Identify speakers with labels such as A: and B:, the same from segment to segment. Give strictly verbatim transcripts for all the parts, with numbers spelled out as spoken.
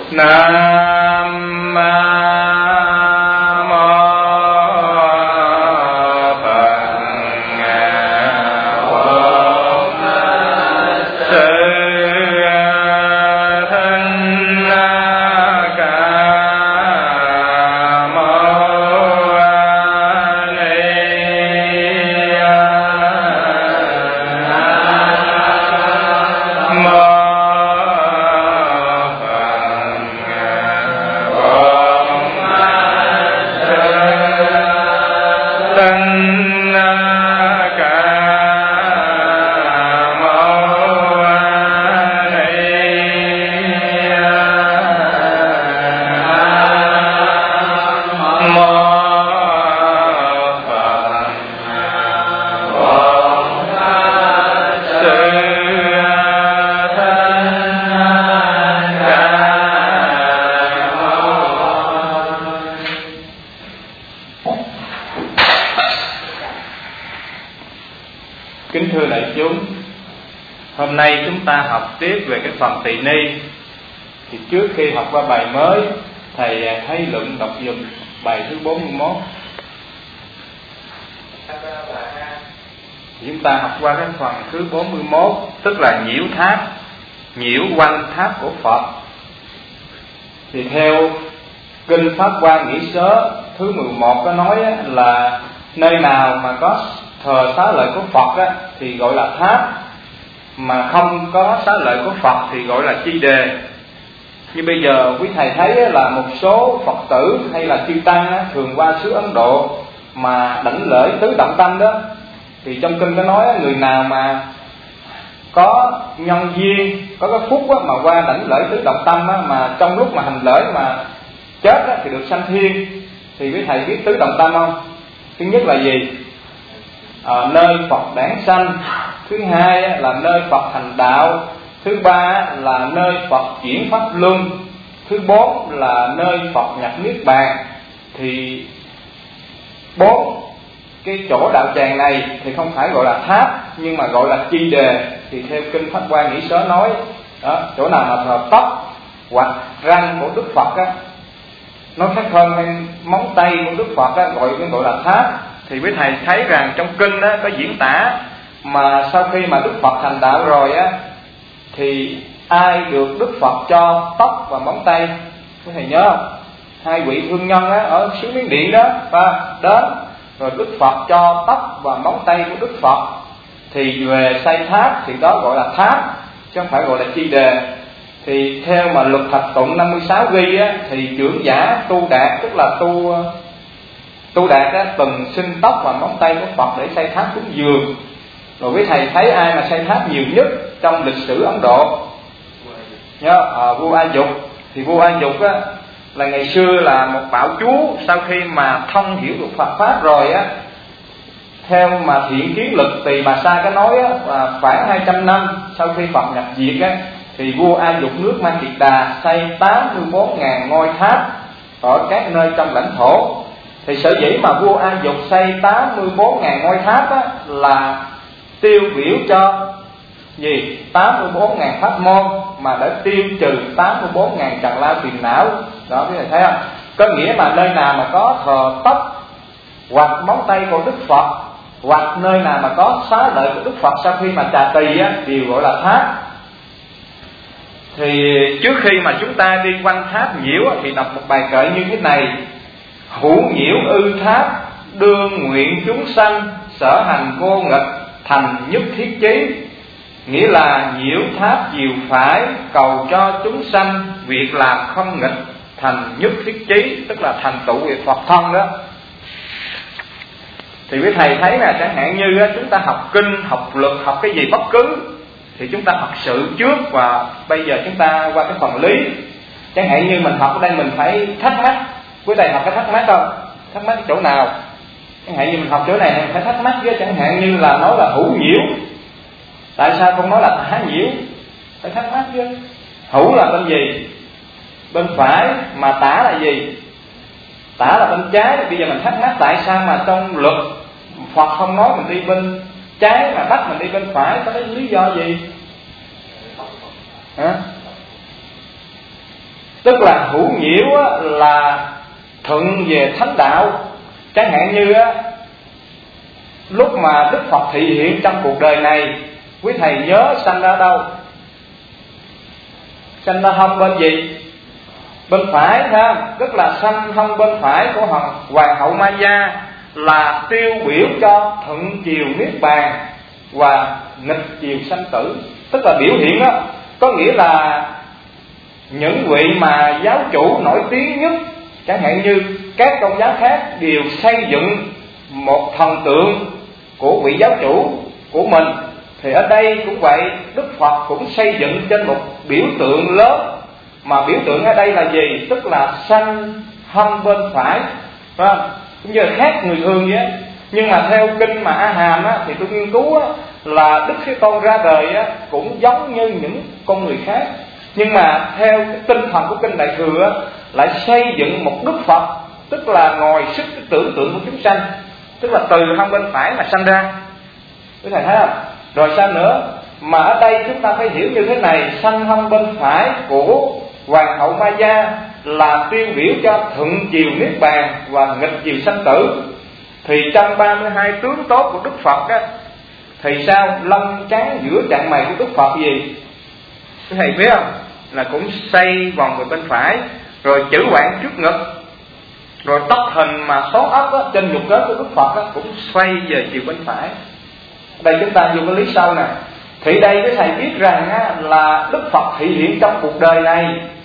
A: Nam Hôm nay chúng ta học tiếp về cái phần tỳ ni. Thì trước khi học qua bài mới, thầy thấy luận đọc dùm bài thứ bốn mươi mốt. Chúng ta học qua cái phần thứ bốn mươi mốt, tức là nhiễu tháp, nhiễu quanh tháp của Phật. Thì theo kinh Pháp Hoa Nghĩa Sớ thứ mười một có nói là nơi nào mà có thờ xá lợi của Phật á, thì gọi là tháp, mà không có xá lợi của Phật thì gọi là chi đề. Như bây giờ quý thầy thấy là một số Phật tử hay là chư tăng thường qua xứ Ấn Độ mà đảnh lễ tứ động tâm đó, thì trong kinh có nói người nào mà có nhân duyên, có cái phúc mà qua đảnh lễ tứ động tâm mà trong lúc mà hành lễ mà chết thì được sanh thiên. Thì quý thầy biết tứ động tâm không? Thứ nhất là gì? À, nơi Phật đản sanh. Thứ hai là nơi Phật hành đạo. Thứ ba là nơi Phật chuyển pháp luân. Thứ bốn là nơi Phật nhập niết bàn. Thì bốn cái chỗ đạo tràng này thì không phải gọi là tháp, nhưng mà gọi là chi đề. Thì theo kinh Pháp Hoa Nghĩa Sớ nói đó, chỗ nào mà thờ tóc hoặc răng của Đức Phật á, nói khác hơn hay móng tay của Đức Phật á, gọi cái gọi là tháp. Thì quý thầy thấy rằng trong kinh đó có diễn tả mà sau khi mà Đức Phật thành đạo rồi á, thì ai được Đức Phật cho tóc và móng tay? Quý thầy nhớ không? Hai vị thương nhân á, ở xứ Miến Điện đó và đến rồi Đức Phật cho tóc và móng tay của Đức Phật, thì về xây tháp thì đó gọi là tháp, chứ không phải gọi là chi đề. Thì theo mà luật Thập Tụng năm mươi sáu ghi á, thì trưởng giả tu đạt, tức là tu tu đạt á, từng xin tóc và móng tay của Phật để xây tháp cúng dường. Rồi quý thầy thấy ai mà xây tháp nhiều nhất trong lịch sử Ấn Độ? Nhớ à, vua A Dục. Thì vua A Dục á, là ngày xưa là một bảo chúa, sau khi mà thông hiểu được Phật pháp rồi á, theo mà thiện kiến lực Tỳ Bà Sa có nói á, là khoảng hai trăm năm sau khi Phật nhập diệt á, thì vua A Dục nước Ma Kiệt Đà xây tám mươi bốn nghìn ngôi tháp ở các nơi trong lãnh thổ. Thì sở dĩ mà vua A Dục xây tám mươi bốn nghìn ngôi tháp á, là tiêu biểu cho gì? tám mươi bốn nghìn pháp môn, mà để tiêu trừ tám mươi bốn nghìn trần lao phiền não. Đó quý thầy thấy không? Có nghĩa là nơi nào mà có thờ tóc hoặc móng tay của Đức Phật, hoặc nơi nào mà có xá lợi của Đức Phật sau khi mà trà tỳ á, đều gọi là tháp. Thì trước khi mà chúng ta đi quanh tháp nhiễu thì đọc một bài kệ như thế này: hữu nhiễu ư tháp, đương nguyện chúng sanh, sở hành vô nghịch, thành nhất thiết chí. Nghĩa là nhiễu tháp chiều phải, cầu cho chúng sanh, việc làm không nghịch, thành nhất thiết chí, tức là thành tựu về Phật thân đó. Thì quý thầy thấy là chẳng hạn như chúng ta học kinh, học luật, học cái gì bất cứ, thì chúng ta học sự trước, và bây giờ chúng ta qua cái phần lý. Chẳng hạn như mình học ở đây mình phải thắc mắc. Quý thầy học cái thắc mắc không? Thắc mắc chỗ nào? Chẳng hạn như mình học chỗ này mình phải thắc mắc với, chẳng hạn như là nói là hữu nhiễu, tại sao không nói là tả nhiễu? Phải thắc mắc chứ. Hữu là bên gì? Bên phải. Mà tả là gì? Tả là bên trái. Bây giờ mình thắc mắc tại sao mà trong luật Phật không nói mình đi bên trái mà bắt mình đi bên phải, có cái lý do gì? Hả? Tức là hữu nhiễu á, là thuận về thánh đạo. Chẳng hạn như á, lúc mà Đức Phật thị hiện trong cuộc đời này, quý thầy nhớ sanh ra đâu? Sanh ra hông bên gì? Bên phải ha, tức là sanh hông bên phải của Hoàng hậu Maya là tiêu biểu cho thuận chiều niết bàn và nghịch chiều sanh tử. Tức là biểu hiện đó, có nghĩa là những vị mà giáo chủ nổi tiếng nhất, chẳng hạn như các tôn giáo khác đều xây dựng một thần tượng của vị giáo chủ của mình, thì ở đây cũng vậy, Đức Phật cũng xây dựng trên một biểu tượng lớn. Mà biểu tượng ở đây là gì? Tức là sanh hông bên phải, phải không? Cũng như là khác người thường vậy. Nhưng mà theo kinh mà A Hàm á, thì tôi nghiên cứu á, là Đức Thế Tôn ra đời á, cũng giống như những con người khác. Nhưng mà theo cái tinh thần của kinh Đại Thừa á, lại xây dựng một Đức Phật, tức là ngồi sức cái tưởng tượng của chúng sanh, tức là từ hông bên phải mà sanh ra. Quý thầy thấy không? Rồi sao nữa? Mà ở đây chúng ta phải hiểu như thế này, sanh hông bên phải của Hoàng hậu Maya là tiêu biểu cho thuận chiều niết bàn và nghịch chiều sanh tử. Thì trong ba mươi hai tướng tốt của Đức Phật á, thì sao? Lông trắng giữa chạng mày của Đức Phật gì? Quý thầy biết không? Là cũng xoay vòng về bên phải, rồi chữ quảng trước ngực, rồi tóc hình mà số ấp á, trên nhục kết của Đức Phật á, cũng xoay về chiều bên phải. Đây chúng ta dùng cái lý sau nè. Thì đây cái thầy biết rằng á, là Đức Phật thị hiện trong cuộc đời này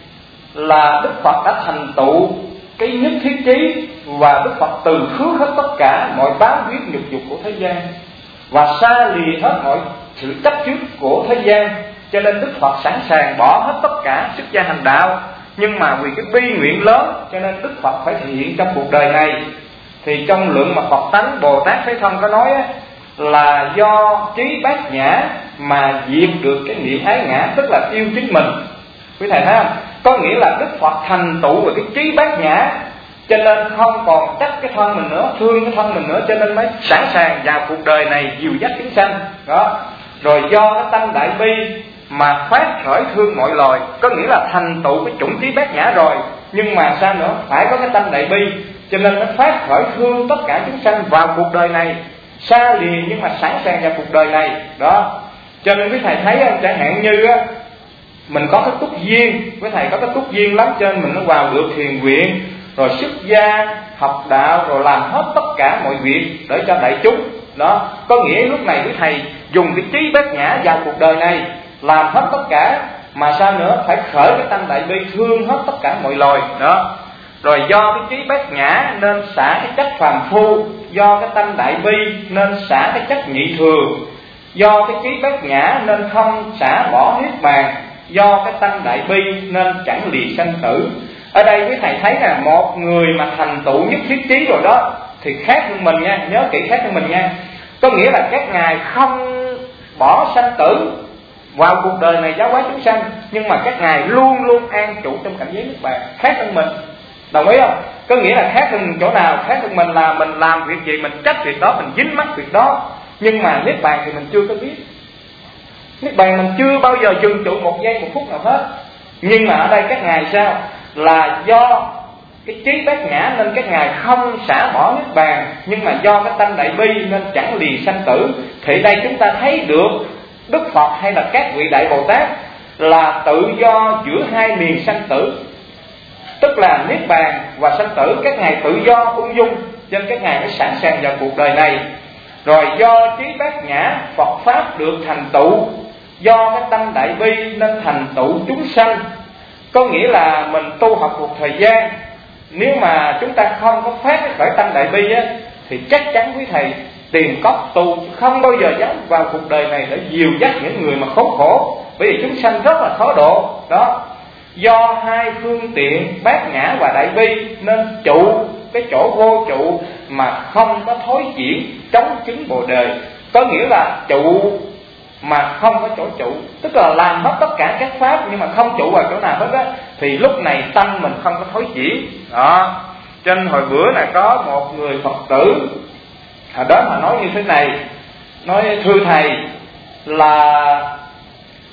A: là Đức Phật đã thành tựu cái nhất thiết trí, và Đức Phật từ khước hết tất cả mọi bám víu nhục dục của thế gian và xa lìa hết mọi sự chấp trước của thế gian. Cho nên Đức Phật sẵn sàng bỏ hết tất cả xuất gia hành đạo. Nhưng mà vì cái bi nguyện lớn cho nên Đức Phật phải thể hiện trong cuộc đời này. Thì trong lượng mà Phật tánh Bồ Tát Thế Thân có nói á, là do trí bát nhã mà diệt được cái niệm ái ngã, tức là yêu chính mình. Quý thầy thấy không? Có nghĩa là Đức Phật thành tựu về cái trí bát nhã, cho nên không còn trách cái thân mình nữa, thương cái thân mình nữa, cho nên mới sẵn sàng vào cuộc đời này dìu dắt chúng sanh đó. Rồi do cái tâm đại bi mà phát khởi thương mọi loài, có nghĩa là thành tựu cái chủng trí bát nhã rồi, nhưng mà sao nữa? Phải có cái tâm đại bi, cho nên nó phát khởi thương tất cả chúng sanh vào cuộc đời này, xa lìa nhưng mà sẵn sàng vào cuộc đời này đó. Cho nên quý thầy thấy không, chẳng hạn như á, mình có cái túc duyên, quý thầy có cái túc duyên lắm, cho nên mình nó vào được thiền viện, rồi xuất gia, học đạo, rồi làm hết tất cả mọi việc để cho đại chúng đó. Có nghĩa lúc này quý thầy dùng cái trí bát nhã vào cuộc đời này, làm hết tất cả, mà sao nữa? Phải khởi cái tâm đại bi, thương hết tất cả mọi loài đó. Rồi do cái trí bát nhã nên xả cái chất phàm phu, do cái tâm đại bi nên xả cái chất nhị thừa, do cái trí bát nhã nên không xả bỏ niết bàn, do cái tâm đại bi nên chẳng lìa sanh tử. Ở đây quý thầy thấy là một người mà thành tựu nhất thiết trí rồi đó thì khác hơn mình nha, nhớ kỹ, khác hơn mình nha. Có nghĩa là các ngài không bỏ sanh tử vào cuộc đời này giáo hóa chúng sanh, nhưng mà các ngài luôn luôn an trụ trong cảnh giới niết bàn, khác hơn mình. Đồng ý không? Có nghĩa là khác hơn chỗ nào? Khác hơn mình là mình làm việc gì mình trách việc đó, mình dính mắc việc đó, nhưng mà niết bàn thì mình chưa có biết. Niết bàn mình chưa bao giờ dừng trụ một giây một phút nào hết. Nhưng mà ở đây các ngài sao? Là do cái trí bát nhã nên các ngài không xả bỏ niết bàn, nhưng mà do cái tâm đại bi nên chẳng lìa sanh tử. Thì đây chúng ta thấy được Đức Phật hay là các vị đại Bồ Tát là tự do giữa hai miền sanh tử, tức là niết bàn và sanh tử. Các ngài tự do ung dung, cho nên các ngài mới sẵn sàng vào cuộc đời này. Rồi do trí bát nhã Phật pháp được thành tựu, do cái tâm đại bi nên thành tựu chúng sanh. Có nghĩa là mình tu học một thời gian, nếu mà chúng ta không có phát cái khởi tâm đại bi á, thì chắc chắn quý thầy tìm cốc tu, không bao giờ dám vào cuộc đời này để dìu dắt những người mà khốn khổ, bởi vì chúng sanh rất là khó độ đó. Do hai phương tiện bát nhã và đại bi nên trụ cái chỗ vô trụ mà không có thối chuyển, chống chứng bồ đề. Có nghĩa là trụ mà không có chỗ trụ, tức là làm hết tất cả các pháp nhưng mà không trụ vào chỗ nào hết á, thì lúc này tâm mình không có thối chuyển đó. Cho nên hồi bữa này có một người Phật tử hồi đó mà nói như thế này, nói thưa thầy, là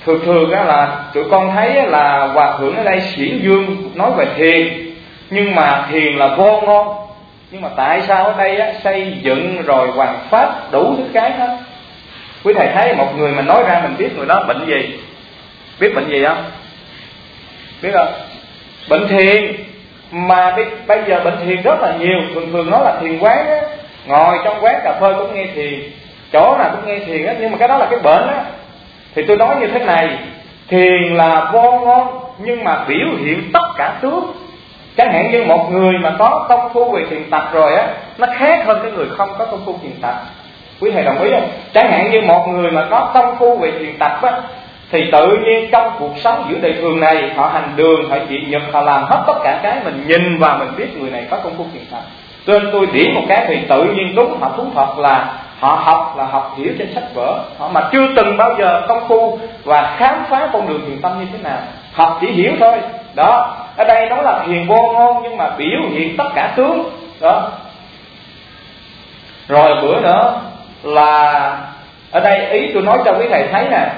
A: thường thường á là tụi con thấy là hòa thượng ở đây xiển dương nói về thiền, nhưng mà thiền là vô ngôn. Nhưng mà tại sao ở đây á, xây dựng rồi hoàn pháp đủ thứ cái hết? Quý thầy thấy một người mà nói ra mình biết người đó bệnh gì, biết bệnh gì không? Biết không? Bệnh thiền. Mà bây giờ bệnh thiền rất là nhiều. Thường thường nói là thiền quán á, ngồi trong quán cà phê cũng nghe thiền, chỗ nào cũng nghe thiền á, nhưng mà cái đó là cái bệnh á. Thì tôi nói như thế này, thiền là vô ngôn nhưng mà biểu hiện tất cả tướng. Chẳng hạn như một người mà có công phu về thiền tập rồi á, nó khác hơn cái người không có công phu thiền tập. Quý thầy đồng ý không? Chẳng hạn như một người mà có công phu về thiền tập á, thì tự nhiên trong cuộc sống giữa đời thường này, họ hành đường, họ chịu nhật, họ làm hết tất cả cái, mình nhìn vào mình biết người này có công phu thiền tập. Cho nên tôi điểm một cái thì tự nhiên đúng, họ thú thật là họ học là học hiểu trên sách vở, họ mà chưa từng bao giờ công phu và khám phá con đường thiền tâm như thế nào, học chỉ hiểu thôi. Đó, ở đây nói là thiền vô ngôn nhưng mà biểu hiện tất cả tướng. Đó. Rồi bữa nữa là ở đây ý tôi nói cho quý thầy thấy nè,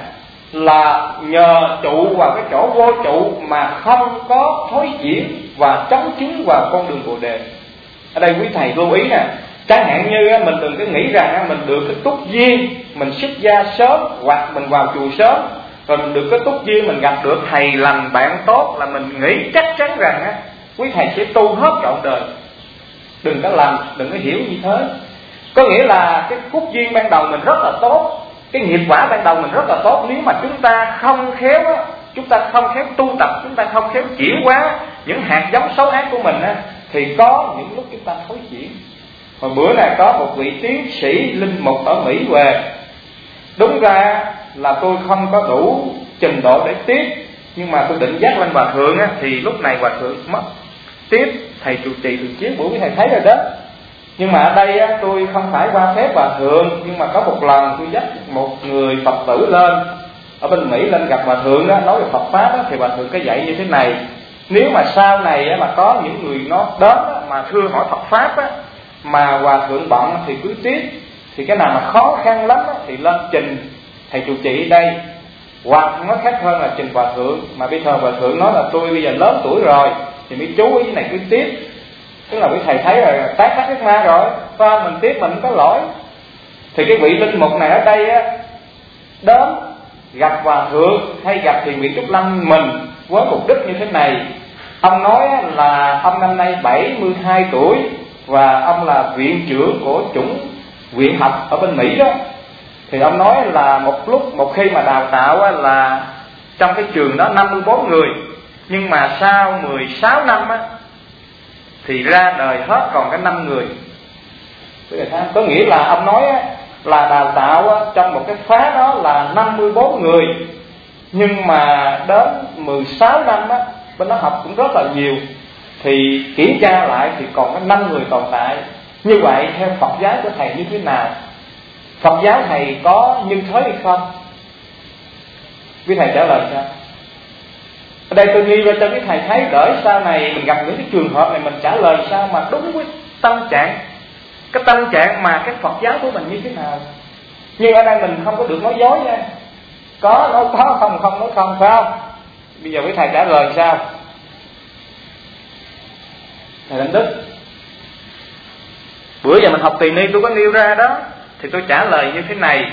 A: là nhờ trụ vào cái chỗ vô trụ mà không có thối chuyển và chống chứng vào con đường Bồ Đề. Ở đây quý thầy lưu ý nè, chẳng hạn như mình đừng có nghĩ rằng mình được cái túc duyên mình xuất gia sớm hoặc mình vào chùa sớm, rồi mình được cái túc duyên mình gặp được thầy lành bạn tốt là mình nghĩ chắc chắn rằng á quý thầy sẽ tu hết trọn đời. Đừng có làm, đừng có hiểu như thế. Có nghĩa là cái phúc duyên ban đầu mình rất là tốt, cái nghiệp quả ban đầu mình rất là tốt. Nếu mà chúng ta không khéo á, chúng ta không khéo tu tập, chúng ta không khéo chuyển hóa những hạt giống xấu ác của mình á, thì có những lúc chúng ta thối chuyển. Hồi bữa này có một vị tiến sĩ linh mục ở Mỹ về. Đúng ra là tôi không có đủ trình độ để tiếp, nhưng mà tôi định dắt lên hòa thượng á, thì lúc này hòa thượng mất tiếp, thầy trụ trì thường chiến buổi thầy thấy rồi đó. Nhưng mà ở đây á, tôi không phải qua phép hòa thượng, nhưng mà có một lần tôi dắt một người Phật tử lên ở bên Mỹ lên gặp hòa thượng đó, nói về Phật pháp đó, thì hòa thượng có dạy như thế này: nếu mà sau này á, mà có những người nó đến á, mà thưa hỏi Phật pháp á, mà hòa thượng bận thì cứ tiếp, thì cái nào mà khó khăn lắm á, thì lên trình thầy trụ trì ở đây, hoặc nó khác hơn là trình hòa thượng. Mà bây giờ hòa thượng nói là tôi bây giờ lớn tuổi rồi thì mới chú ý cái này cứ tiếp. Tức là quý thầy thấy là tát tát ác ma rồi, sao mình tiếp mình có lỗi. Thì cái vị linh mục này ở đây á, đến gặp hòa thượng hay gặp thiền viện Trúc Lâm mình với mục đích như thế này. Ông nói là ông năm nay bảy mươi hai tuổi và ông là viện trưởng của chủng viện học ở bên Mỹ đó. Thì ông nói là một lúc, một khi mà đào tạo là trong cái trường đó năm mươi bốn người, nhưng mà sau mười sáu năm á thì ra đời hết còn cái năm người. Có nghĩa là ông nói là đào tạo trong một cái khóa đó là năm mươi bốn người, nhưng mà đến mười sáu năm á, bên đó học cũng rất là nhiều, thì kiểm tra lại thì còn có năm người tồn tại. Như vậy theo Phật giáo của thầy như thế nào? Phật giáo thầy có như thế hay không? Quý thầy trả lời sao? Ở đây tôi nghi ra cho quý thầy thấy, đợi sau này mình gặp những cái trường hợp này mình trả lời sao mà đúng với tâm trạng, cái tâm trạng mà cái Phật giáo của mình như thế nào. Nhưng ở đây mình không có được nói dối nha, có nói có, không không nói không, phải không? Bây giờ quý thầy trả lời sao? Thầy Đặng Đức, bữa giờ mình học Tỳ Ni tôi có nêu ra đó, thì tôi trả lời như thế này: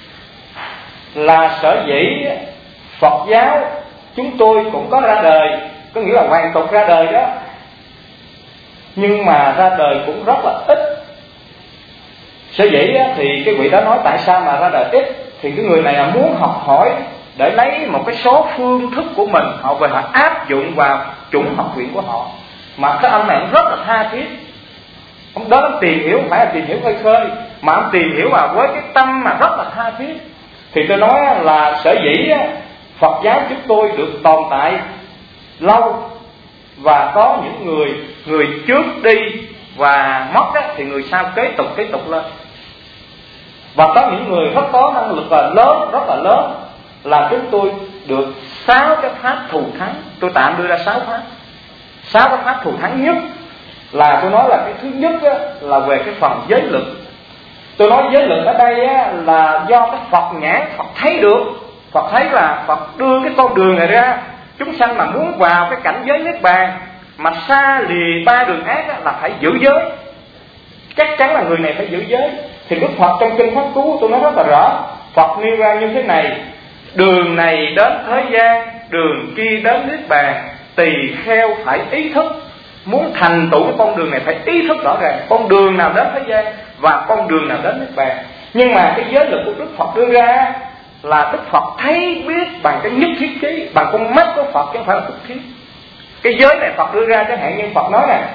A: là sở dĩ Phật giáo chúng tôi cũng có ra đời, có nghĩa là hoàn tục ra đời đó, nhưng mà ra đời cũng rất là ít. Sở dĩ thì cái vị đó nói tại sao mà ra đời ít, thì cái người này là muốn học hỏi để lấy một cái số phương thức của mình, họ về họ áp dụng vào chủng học viện của họ. Mà cái ông này rất là tha thiết, ông đó ông tìm hiểu, không phải là tìm hiểu khơi khơi, mà ông tìm hiểu vào với cái tâm mà rất là tha thiết. Thì tôi nói là sở dĩ Phật giáo chúng tôi được tồn tại lâu, và có những người người trước đi và mất á, thì người sau kế tục kế tục lên. Và có những người rất có năng lực là lớn, rất là lớn, là chúng tôi được sáu cái pháp thù thắng. Tôi tạm đưa ra sáu pháp. Sáu cái pháp thù thắng nhất là tôi nói là cái thứ nhất á, là về cái phần giới lực. Tôi nói giới lực ở đây á, là do cái Phật nhãn, Phật thấy được Phật thấy là Phật đưa cái con đường này ra, chúng sanh mà muốn vào cái cảnh giới niết bàn mà xa lìa ba đường ác là phải giữ giới. Chắc chắn là người này phải giữ giới. Thì Đức Phật trong kinh Pháp Cú tôi nói rất là rõ, Phật nêu ra như thế này: đường này đến thế gian, đường kia đến niết bàn, tỳ kheo phải ý thức. Muốn thành tựu cái con đường này phải ý thức rõ ràng con đường nào đến thế gian và con đường nào đến niết bàn. Nhưng mà cái giới lực của Đức Phật đưa ra là Đức Phật thấy biết bằng cái nhất thiết trí, bằng con mắt của Phật chứ không phải là thực thiết. Cái giới này Phật đưa ra, chẳng hạn như Phật nói nè,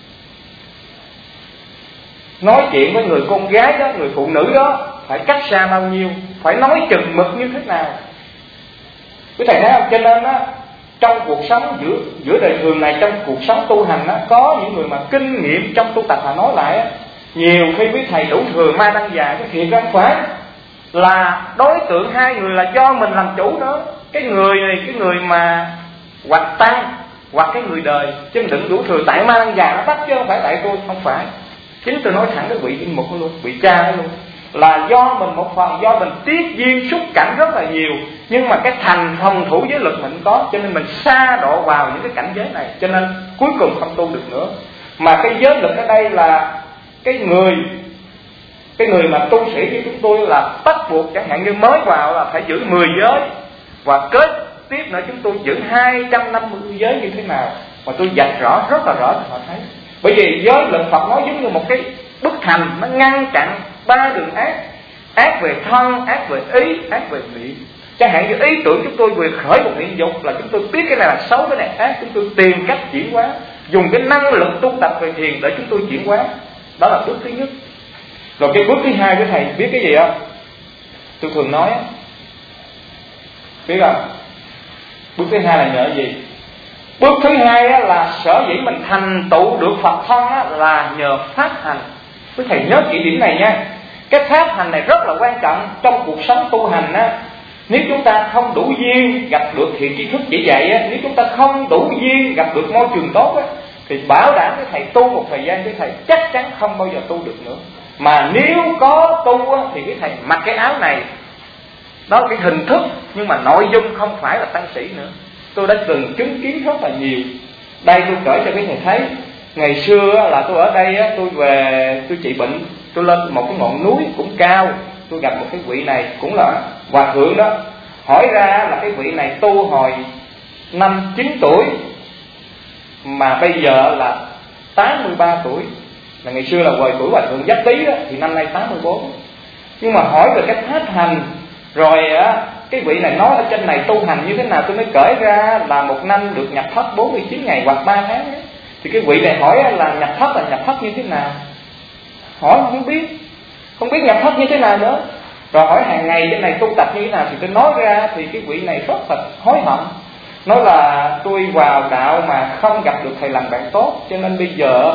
A: nói chuyện với người con gái đó, người phụ nữ đó phải cách xa bao nhiêu, phải nói chừng mực như thế nào. Quý thầy thấy không? Cho nên á, trong cuộc sống giữa giữa đời thường này, trong cuộc sống tu hành á, có những người mà kinh nghiệm trong tu tập, mà nói lại á, nhiều khi quý thầy đủ thừa ma đăng già cái thiệt không phải là đối tượng hai người là do mình làm chủ đó. Cái người này, cái người mà hoặc tăng hoặc cái người đời, chứ đừng đủ thừa tại ma đăng già nó bắt chứ không phải tại tôi, không phải. Chính tôi nói thẳng cái vị linh mục luôn, vị cha đó luôn, là do mình một phần, do mình tiết duyên xúc cảnh rất là nhiều, nhưng mà cái thành phòng thủ giới lực mình có, cho nên mình sa độ vào những cái cảnh giới này, cho nên cuối cùng không tu được nữa. Mà cái giới lực ở đây là cái người cái người mà tu sĩ như chúng tôi là bắt buộc, chẳng hạn như mới vào là phải giữ mười giới, và kết tiếp nữa chúng tôi giữ hai trăm năm mươi giới như thế nào, mà tôi dạch rõ rất là rõ cho họ thấy. Bởi vì giới lực Phật nói giống như một cái bức thành, nó ngăn chặn ba đường ác: ác về thân, ác về ý, ác về miệng. Chẳng hạn như ý tưởng chúng tôi vừa khởi một niệm dục là chúng tôi biết cái này là xấu, cái này ác, chúng tôi tìm cách chuyển hóa, dùng cái năng lực tu tập về thiền để chúng tôi chuyển hóa. Đó là bước thứ nhất. Rồi cái bước thứ hai của thầy biết cái gì không? Tôi thường nói biết không? Bước thứ hai là nhờ gì? Bước thứ hai là sở dĩ mình thành tựu được Phật thân là nhờ pháp hành. Quý thầy nhớ kỹ điểm này nha. Cái pháp hành này rất là quan trọng trong cuộc sống tu hành á. Nếu chúng ta không đủ duyên gặp được thiện tri thức chỉ dạy á, nếu chúng ta không đủ duyên gặp được môi trường tốt á, thì bảo đảm cái thầy tu một thời gian, cái thầy chắc chắn không bao giờ tu được nữa. Mà nếu có tu á, thì cái thầy mặc cái áo này, đó là cái hình thức, nhưng mà nội dung không phải là tăng sĩ nữa. Tôi đã từng chứng kiến rất là nhiều. Đây tôi kể cho các thầy thấy. Ngày xưa là tôi ở đây, tôi về tôi trị bệnh, tôi lên một cái ngọn núi cũng cao, tôi gặp một cái vị này cũng là hòa thượng đó. Hỏi ra là cái vị này tu hồi năm chín tuổi, mà bây giờ là tám mươi ba tuổi. Là ngày xưa là hồi tuổi hòa thượng Giáp Tý đó, thì năm nay tám mươi bốn. Nhưng mà hỏi về cái pháp hành, rồi á, cái vị này nói ở trên này tu hành như thế nào, tôi mới kể ra là một năm được nhập thất bốn mươi chín ngày hoặc ba tháng ấy. Thì cái vị này hỏi là nhập thất là nhập thất như thế nào, hỏi không biết, không biết nhập thất như thế nào nữa. Rồi hỏi hàng ngày trên này tu tập như thế nào, thì tôi nói ra, thì cái vị này rất là hối hận, nói là tôi vào đạo mà không gặp được thầy làm bạn tốt, cho nên bây giờ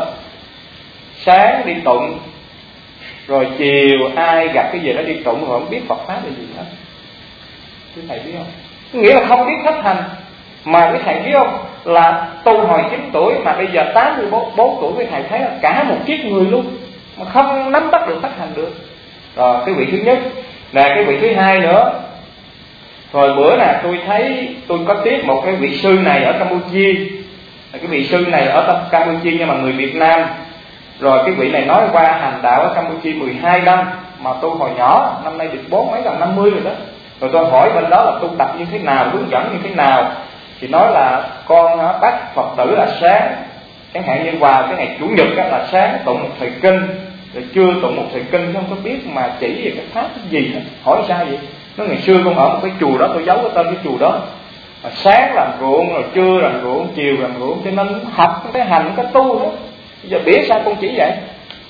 A: sáng đi tụng, rồi chiều ai gặp cái gì đó đi tụng, rồi không biết Phật pháp là gì hết. Quý thầy biết không? Nghĩa là không biết pháp hành. Mà quý thầy biết không, là tu hồi chín tuổi mà bây giờ tám mươi bốn tuổi, quý thầy thấy là cả một kiếp người luôn mà không nắm bắt được pháp hành được. Rồi cái vị thứ nhất. Là cái vị thứ hai nữa, rồi bữa nào tôi thấy tôi có tiếp một cái vị sư này ở Campuchia. Cái vị sư này ở Campuchia nhưng mà người Việt Nam. Rồi cái vị này nói qua hành đạo ở Campuchia mười hai năm, mà tôi hồi nhỏ, năm nay được bốn mấy gần năm mươi rồi đó. Rồi tôi hỏi bên đó là tu tập như thế nào, hướng dẫn như thế nào, thì nói là con bắt Phật tử là sáng, chẳng hạn như vào cái ngày Chủ nhật đó, là sáng tụng một thời kinh, rồi trưa tụng một thời kinh, không có biết mà chỉ về cái pháp cái gì hết. Hỏi sao vậy? Nó ngày xưa con ở một cái chùa đó, tôi giấu cái tên cái chùa đó, mà sáng làm ruộng, rồi trưa làm ruộng, chiều làm ruộng, cho nên học cái hành cái tu đó. Bây giờ biết sao con chỉ vậy?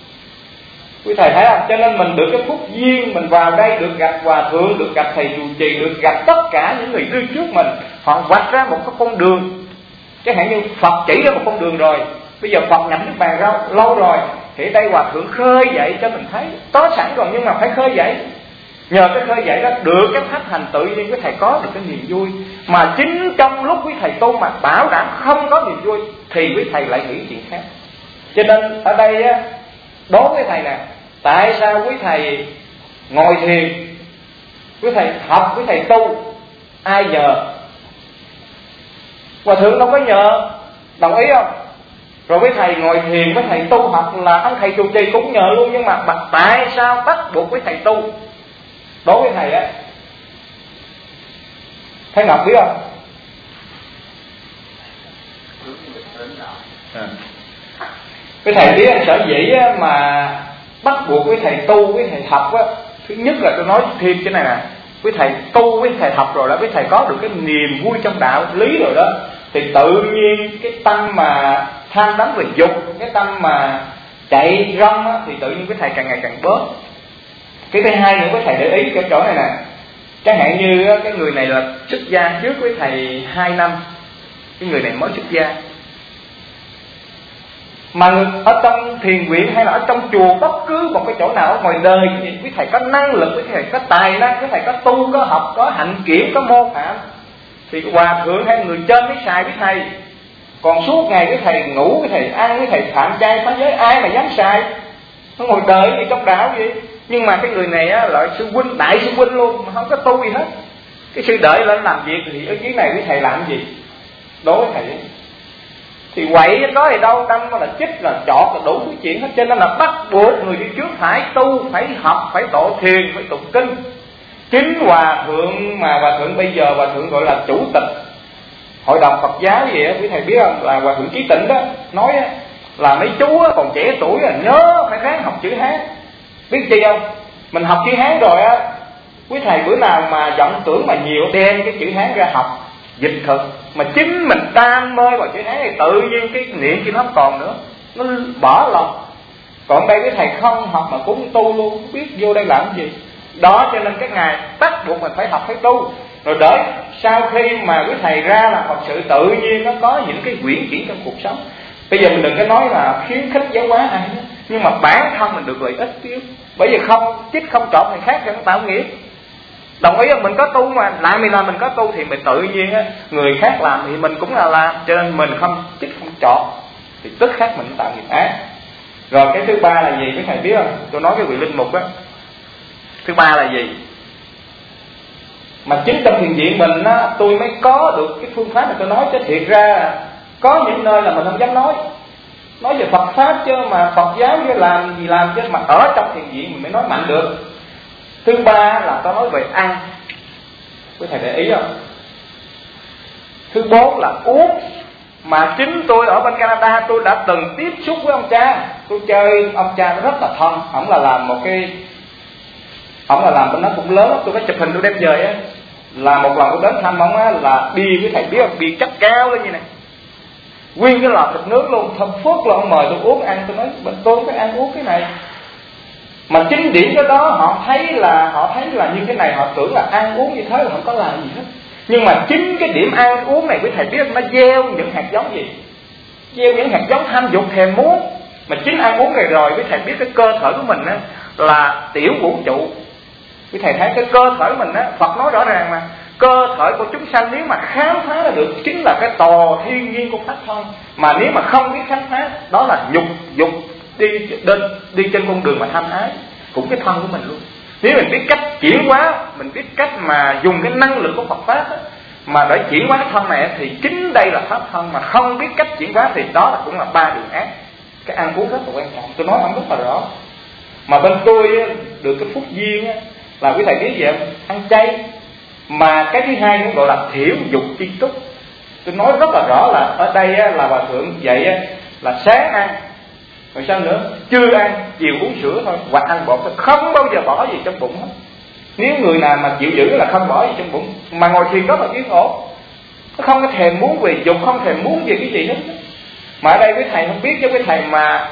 A: Quý thầy thấy không? Cho nên mình được cái phúc duyên, mình vào đây được gặp hòa thượng, được gặp thầy trụ trì, được gặp tất cả những người đi trước mình. Họ vạch ra một cái con đường, chẳng hạn như Phật chỉ ra một con đường rồi, bây giờ Phật nhập niết bàn ra lâu rồi, thì đây hòa thượng khơi dậy cho mình thấy, có sẵn rồi nhưng mà phải khơi dậy. Nhờ cái khơi dậy đó được cái pháp hành tự nhiên quý thầy có được cái niềm vui. Mà chính trong lúc quý thầy tu mà bảo đảm không có niềm vui thì quý thầy lại nghĩ chuyện khác. Cho nên ở đây á, đối với thầy nè, tại sao quý thầy ngồi thiền, quý thầy học, quý thầy tu ai nhờ? Hòa thượng đâu có nhờ, đồng ý không? Rồi với thầy ngồi thiền, với thầy tu học là ông thầy trụ trì cũng nhờ luôn. Nhưng mà tại sao bắt buộc với thầy tu? Đối với thầy á, Thầy Ngọc biết không? À. Cái thầy biết sở dĩ mà bắt buộc với thầy tu, với thầy học á, thứ nhất là tôi nói thêm cái này nè, với thầy tu, với thầy học rồi đó, với thầy có được cái niềm vui trong đạo lý rồi đó, thì tự nhiên cái tâm mà tham đắm về dục, cái tâm mà chạy rong á, thì tự nhiên với thầy càng ngày càng bớt. Cái thứ hai nữa với thầy để ý cái chỗ này nè, chẳng hạn như cái người này là xuất gia trước với thầy hai năm, cái người này mới xuất gia, mà ở trong thiền viện hay là ở trong chùa, bất cứ một cái chỗ nào ở ngoài đời thì quý thầy có năng lực, quý thầy có tài năng, quý thầy có tu, có học, có hạnh kiểm, có mô phạm, thì hòa thượng hay người trên mới xài với thầy. Còn suốt ngày cái thầy ngủ, cái thầy ăn, cái thầy phạm chay phá giới, ai mà dám xài? Nó ngồi đời thì trong đạo gì. Nhưng mà cái người này á, là sư huynh, đại sư huynh luôn, mà không có tu gì hết. Cái sư đợi lên làm việc thì ở dưới này với thầy làm gì? Đối với thầy ấy. Thì quậy có gì đâu, tâm là chích là chọt là đủ cái chuyện hết. Cho nên là bắt buộc người đi trước phải tu, phải học, phải tộ thiền, phải tụng kinh. Chính hòa thượng mà hòa thượng bây giờ hòa thượng gọi là chủ tịch hội đồng Phật giáo gì á, quý thầy biết không? Là hòa thượng Chí Tịnh đó nói á, là mấy chú á, còn trẻ tuổi là nhớ phải ráng học chữ Hán. Biết chi không? Mình học chữ Hán rồi á, quý thầy bữa nào mà vọng tưởng mà nhiều đem cái chữ Hán ra học dịch thực, mà chính mình đam mê vào chữ Hán thì tự nhiên cái niệm kia nó không còn nữa, nó bỏ lòng. Còn đây cái thầy không học mà cũng tu luôn, không biết vô đây làm cái gì. Đó, cho nên cái ngày bắt buộc mình phải học, phải tu. Rồi đợi sau khi mà quý thầy ra là Phật sự tự nhiên nó có những cái quyển chuyển trong cuộc sống. Bây giờ mình đừng có nói là khuyến khích giáo hóa ai nữa, nhưng mà bản thân mình được lợi ích tiêu. Bởi vì không chích không chọn thầy khác cho nó tạo nghiệp. Đồng ý không? Mình có tu mà làm mình làm mình có tu thì mình tự nhiên á, người khác làm thì mình cũng là làm. Cho nên mình không chích không chọn thì tức khác mình tạo nghiệp ác. Rồi cái thứ ba là gì quý thầy biết không? Tôi nói cái vị linh mục á. Thứ ba là gì? Mà chính trong thiền viện mình á, tôi mới có được cái phương pháp mà tôi nói. Chứ thiệt ra có những nơi là mình không dám nói, nói về Phật pháp chứ mà Phật giáo chứ làm gì làm chứ, mà ở trong thiền viện mình mới nói mạnh được. Thứ ba là tôi nói về ăn, quý thầy để ý không? Thứ bốn là uống. Mà chính tôi ở bên Canada tôi đã từng tiếp xúc với ông cha. Tôi chơi ông cha nó rất là thân. Ổng là làm một cái, ổng là làm bên nó cũng lớn. Tôi có chụp hình tôi đem về á. Là một lần tôi đến thăm ông á, là bia với thầy biết không? Bia chất cao lên như này, nguyên cái lò thịt nước luôn. Thơm phước là ông mời tôi uống ăn. Tôi nói bên tôi không phải ăn uống cái này. Mà chính điểm cái đó họ thấy là họ thấy là như thế này, họ tưởng là ăn uống như thế là không có làm gì hết. Nhưng mà chính cái điểm ăn uống này quý thầy biết nó gieo những hạt giống gì? Gieo những hạt giống tham dục thèm muốn. Mà chính ăn uống này rồi quý thầy biết cái cơ thể của mình á, là tiểu vũ trụ. Quý thầy thấy cái cơ thể mình á, Phật nói rõ ràng mà, cơ thể của chúng sanh nếu mà khám phá ra được chính là cái tò thiên nhiên của pháp thân. Mà nếu mà không biết khám phá, đó là nhục dục đi đến đi trên con đường mà tham ái, cũng cái thân của mình luôn. Nếu mình biết cách chuyển hóa, mình biết cách mà dùng cái năng lượng của Phật pháp á, mà để chuyển hóa cái thân này, thì chính đây là pháp thân. Mà không biết cách chuyển hóa thì đó là cũng là ba đường ác. Cái ăn uống rất là quan trọng, tôi nói ông rất là rõ. Mà bên tôi á, được cái phúc duyên á, là quý thầy biết gì không? Ăn chay. Mà cái thứ hai cũng gọi là thiểu dục chi túc. Tôi nói rất là rõ là ở đây á, là hòa thượng vậy á, là sáng ăn, rồi sao nữa, trưa ăn, chiều uống sữa thôi, hoặc ăn bột thôi, không bao giờ bỏ gì trong bụng hết. Nếu người nào mà chịu giữ là không bỏ gì trong bụng, mà ngồi thiền rất là yên ổn, nó không có thèm muốn về dục, không thèm muốn về cái gì hết. Mà ở đây quý thầy không biết, chứ quý thầy mà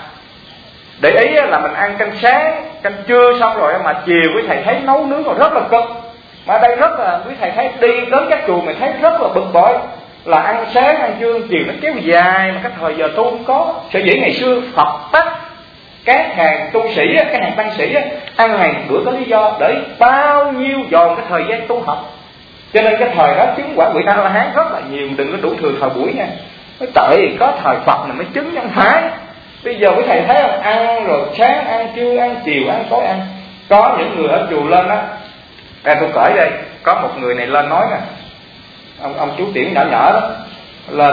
A: để ý là mình ăn canh sáng, canh trưa xong rồi mà chiều quý thầy thấy nấu nướng còn rất là cực. Mà ở đây rất là, quý thầy thấy đi đến các chùa mình thấy rất là bực bội, là ăn sáng, ăn trưa, ăn chiều nó kéo dài, mà cái thời giờ tu không có. Sở dĩ ngày xưa Phật bắt các hàng tu sĩ, các hàng tăng sĩ ăn ngày bữa có lý do để bao nhiêu dồn cái thời gian tu học. Cho nên cái thời đó chứng quả vị A-la-hán rất là nhiều, đừng có đủ thừa thời buổi nha. Nói trời, có thời Phật này mới chứng, chẳng phải. Bây giờ quý thầy thấy không, ăn rồi sáng, ăn trưa, ăn chiều, ăn tối ăn. Có những người ở chùa lên á, à, tôi cởi đây, có một người này lên nói nè, ông ông chú Tiễn nhỏ nhỏ đó lên.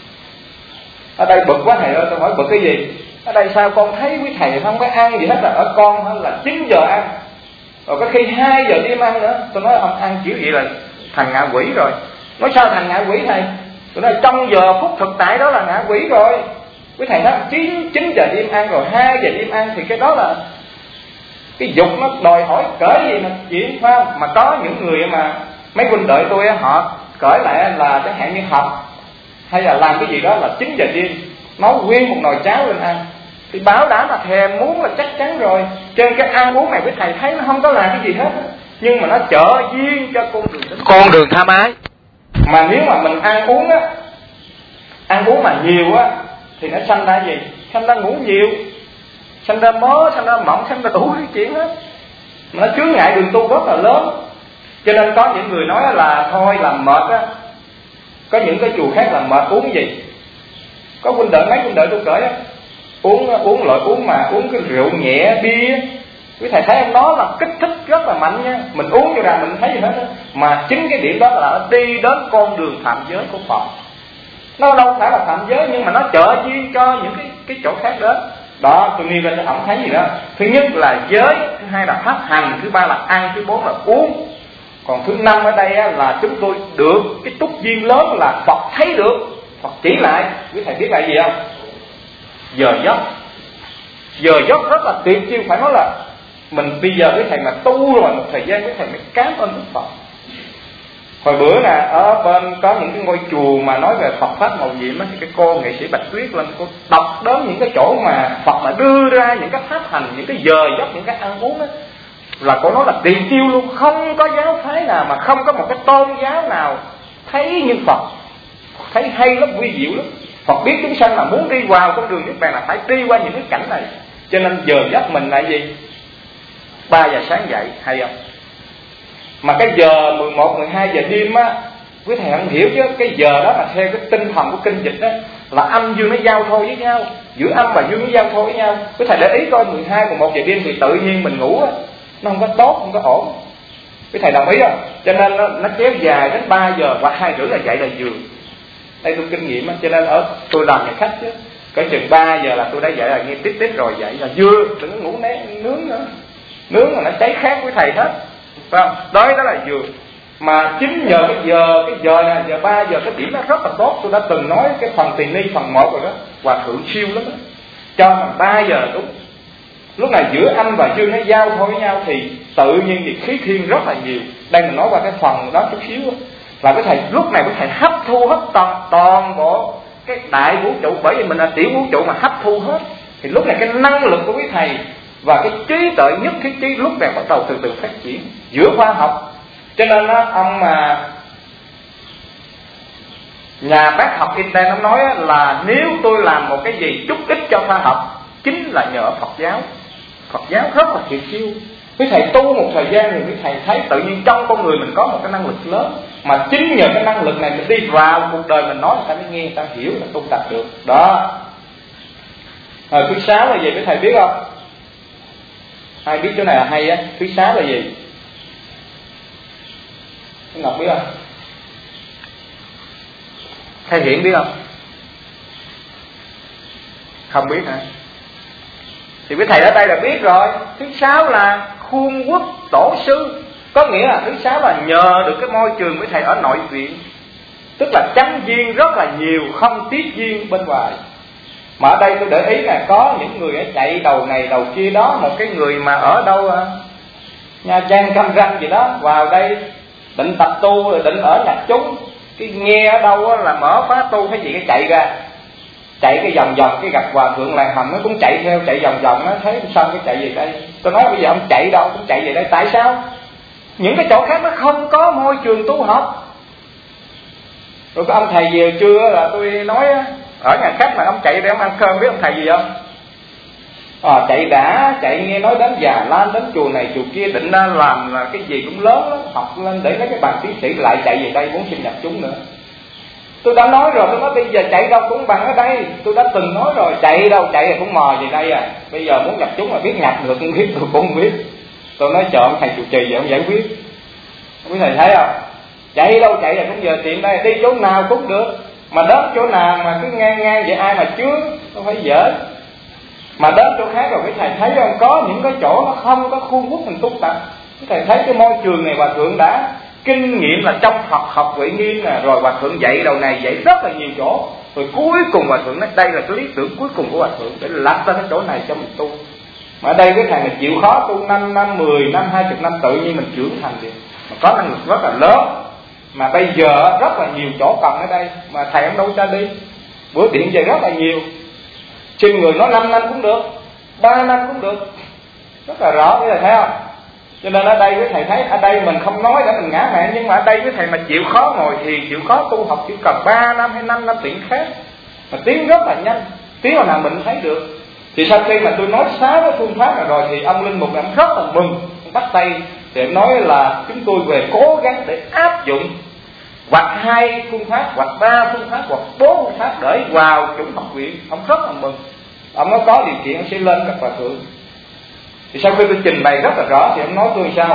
A: Ở đây bực quá thầy ơi, tôi hỏi bực cái gì? Ở đây sao con thấy quý thầy không có ăn gì hết, là ở con hơn là chín giờ ăn, rồi có khi hai giờ đêm ăn nữa. Tôi nói ông ăn kiểu gì là thành ngạ quỷ rồi. Nói sao thành ngạ quỷ thầy? Tôi nói trong giờ phút thực tại đó là ngạ quỷ rồi. Quý thầy nói chín chín giờ đêm ăn rồi hai giờ đêm ăn thì cái đó là cái dục nó đòi hỏi cỡ gì mà chuyện, phải không? Mà có những người mà mấy huynh đệ tôi họ cởi lại là chẳng hạn như học hay là làm cái gì đó là chín giờ đêm nấu nguyên một nồi cháo lên ăn, thì bảo đảm là thèm muốn là chắc chắn rồi. Trên cái ăn uống này với thầy thấy nó không có làm cái gì hết, nhưng mà nó trợ duyên cho con đường con đường tham ái. Mà nếu mà mình ăn uống á, ăn uống mà nhiều á thì nó sanh ra gì? Sanh ra ngủ nhiều, sanh ra mớ, sanh ra mộng, sanh ra đủ cái chuyện hết. Nó chướng ngại đường tu rất là lớn. Cho nên có những người nói là thôi làm mệt á, có những cái chùa khác là mệt uống gì. Có huynh đệ mấy huynh đệ tôi cởi á, uống uống loại uống mà uống cái rượu nhẹ bia. Quý thầy thấy ông đó là kích thích rất là mạnh nha. Mình uống vô ra mình thấy gì hết á. Mà chính cái điểm đó là nó đi đến con đường phạm giới của Phật. Nó đâu phải là phạm giới, nhưng mà nó trợ duyên cho những cái cái chỗ khác đó. Đó, tôi nêu ra cho ổng thấy gì đó. Thứ nhất là giới, thứ hai là pháp hành, thứ ba là ăn, thứ bốn là uống. Còn thứ năm ở đây á, là chúng tôi được cái túc duyên lớn là Phật thấy được, Phật chỉ lại. Quý thầy biết là gì không? Giờ giấc. Giờ giấc rất là tuyệt chiêu, phải nói là mình bây giờ quý thầy mà tu rồi một thời gian quý thầy mới cảm ơn Đức Phật. Hồi bữa nè, ở bên có những cái ngôi chùa mà nói về Phật Pháp màu nhiệm á, thì cái cô nghệ sĩ Bạch Tuyết lên cô đọc đến những cái chỗ mà Phật đã đưa ra những cái pháp hành, những cái giờ giấc, những cái ăn uống á, là cô nói là tiền tiêu luôn. Không có giáo phái nào mà không có một cái tôn giáo nào thấy như Phật. Thấy hay lắm, quy diệu lắm. Phật biết chúng sanh là muốn đi vào con đường niết bàn là phải đi qua những cái cảnh này. Cho nên giờ giấc mình là gì? Ba giờ sáng dậy, hay không? Mà cái giờ mười một, mười hai giờ đêm á, quý thầy không hiểu chứ, cái giờ đó là theo cái tinh thần của kinh dịch đó, là âm dương nó giao thôi với nhau, giữa âm và dương nó giao thôi với nhau. Quý thầy để ý coi mười hai, mười một giờ đêm thì tự nhiên mình ngủ á, nó không có tốt, không có ổn. Quý thầy đồng ý không? Cho nên nó, nó kéo dài đến ba giờ hoặc hai rưỡi là dậy là vừa. Đây tôi kinh nghiệm á, cho nên ở tôi làm nhà khách chứ, cỡ chừng ba giờ là tôi đã dậy là nghe tít tít rồi dậy là vừa, đừng có ngủ né nướng nữa, nướng là nó cháy khét với thầy hết, phải không? Đó đó là vừa. Mà chính nhờ cái giờ cái giờ này, giờ ba giờ cái điểm nó rất là tốt. Tôi đã từng nói cái phần tiền ni phần một rồi đó, hòa thượng siêu lắm đó, cho mà ba giờ đúng. Lúc này giữa âm và dương nó giao thôi với nhau thì tự nhiên thì khí thiên rất là nhiều. Đây mình nói qua cái phần đó chút xíu đó, là cái thầy lúc này cái thầy hấp thu hết toàn, toàn bộ cái đại vũ trụ, bởi vì mình là tiểu vũ trụ mà hấp thu hết. Thì lúc này cái năng lực của quý thầy và cái trí tuệ nhất thiết trí lúc này bắt đầu từ từ phát triển giữa khoa học. Cho nên đó, ông mà nhà bác học Einstein ông nói là nếu tôi làm một cái gì chút ít cho khoa học chính là nhờ Phật giáo. Phật giáo rất là tuyệt siêu. Quý thầy tu một thời gian thì quý thầy thấy tự nhiên trong con người mình có một cái năng lực lớn, mà chính nhờ cái năng lực này mình đi vào cuộc đời mình nói người ta mới nghe, người ta hiểu, người ta tu tập được đó. Rồi thứ sáu là gì quý thầy biết không? Ai biết chỗ này là hay á? Thứ sáu là gì? Cái Ngọc biết không? Thầy Hiển biết không? Không biết hả? Thì quý thầy ở đây là biết rồi. Thứ sáu là khuôn quốc tổ sư, có nghĩa là thứ sáu là nhờ được cái môi trường quý thầy ở nội viện, tức là chánh duyên rất là nhiều, không tiết duyên bên ngoài. Mà ở đây tôi để ý là có những người chạy đầu này đầu kia đó. Một cái người mà ở đâu à? Nha Trang, Cam Ranh gì đó, vào đây định tập tu rồi định ở nhạc chúng, cái nghe ở đâu là mở khóa tu thấy gì cái chạy ra, chạy cái vòng vòng, cái gặp hòa thượng làng hầm nó cũng chạy theo, chạy vòng vòng nó thấy xong cái chạy về đây. Tôi nói bây giờ ông chạy đâu cũng chạy về đây, tại sao? Những cái chỗ khác nó không có môi trường tu học. Rồi có ông thầy về trưa là tôi nói ở nhà khách mà ông chạy để ông ăn cơm, biết ông thầy gì không? À, chạy đã, chạy nghe nói đến Già Lam, đến chùa này chùa kia, định ra làm là cái gì cũng lớn lắm, học lên để lấy cái bằng tiến sĩ, lại chạy về đây muốn xin nhập chúng nữa. Tôi đã nói rồi, tôi nói bây giờ chạy đâu cũng bằng ở đây. Tôi đã từng nói rồi, chạy đâu chạy là cũng mò về đây à. Bây giờ muốn nhập chúng mà biết nhập được không biết, tôi cũng không biết. Tôi nói chờ ông thầy trụ trì vậy ông giải quyết. Quý thầy thấy không? Chạy đâu chạy là cũng giờ tiện đây, đi chỗ nào cũng được. Mà đến chỗ nào mà cứ ngang ngang vậy ai mà chướng, không phải dở. Mà đến chỗ khác rồi cái thầy thấy không, có những cái chỗ nó không có khuôn phúc mình tu tập. Cái thầy thấy cái môi trường này hòa thượng đã kinh nghiệm là trong Phật học Huệ Nghiêm nè, rồi hòa thượng dạy đầu này dạy rất là nhiều chỗ, rồi cuối cùng hòa thượng nói đây là cái lý tưởng cuối cùng của hòa thượng để lắp ra cái chỗ này cho mình tu. Mà ở đây cái thầy mình chịu khó tu năm năm, mười năm, hai mươi năm tự nhiên mình trưởng thành rồi, mà có năng lực rất là lớn. Mà bây giờ rất là nhiều chỗ cần ở đây mà thầy không đâu cho đi. Bữa điện về rất là nhiều, trên người nó năm năm cũng được, ba năm cũng được, rất là rõ, cái thầy thấy không? Cho nên ở đây với thầy thấy, ở đây mình không nói để mình ngã mạn, nhưng mà ở đây với thầy mà chịu khó ngồi thì chịu khó tu học chỉ cần ba năm hay năm năm tiện khác, mà tiến rất là nhanh, tiến vào nào mình thấy được. Thì sau khi mà tôi nói sáu cái phương pháp này rồi thì ông linh mục em rất là mừng, bắt tay thì em nói là chúng tôi về cố gắng để áp dụng hoặc hai phương pháp, hoặc ba phương pháp, hoặc bốn phương pháp để vào chủng học viện. Ông rất là mừng, ông nói có điều kiện ông sẽ lên các hòa thượng. Thì sau khi tôi trình bày rất là rõ thì ông nói tôi sao,